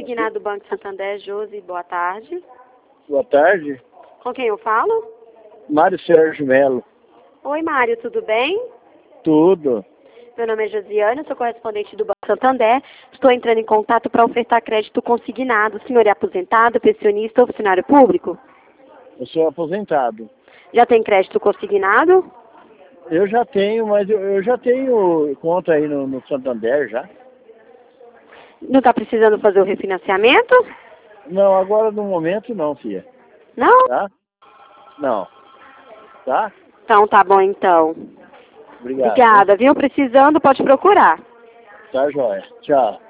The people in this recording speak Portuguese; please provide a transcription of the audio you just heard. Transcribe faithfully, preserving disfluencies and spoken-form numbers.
consignado do Banco Santander, Josi, boa tarde. Boa tarde. Com quem eu falo? Mário Sérgio Melo. Oi, Mário, tudo bem? Tudo. Meu nome é Josiane, sou correspondente do Banco Santander. Estou entrando em contato para ofertar crédito consignado. O senhor é aposentado, pensionista ou funcionário público? Eu sou aposentado. Já tem crédito consignado? Eu já tenho, mas eu, eu já tenho conta aí no, no Santander já. Não está precisando fazer o refinanciamento? Não, agora no momento não, filha. Não? Tá? Não. Tá? Então tá bom então. Obrigado. Obrigada, viu? Precisando, pode procurar. Tá, joia. Tchau.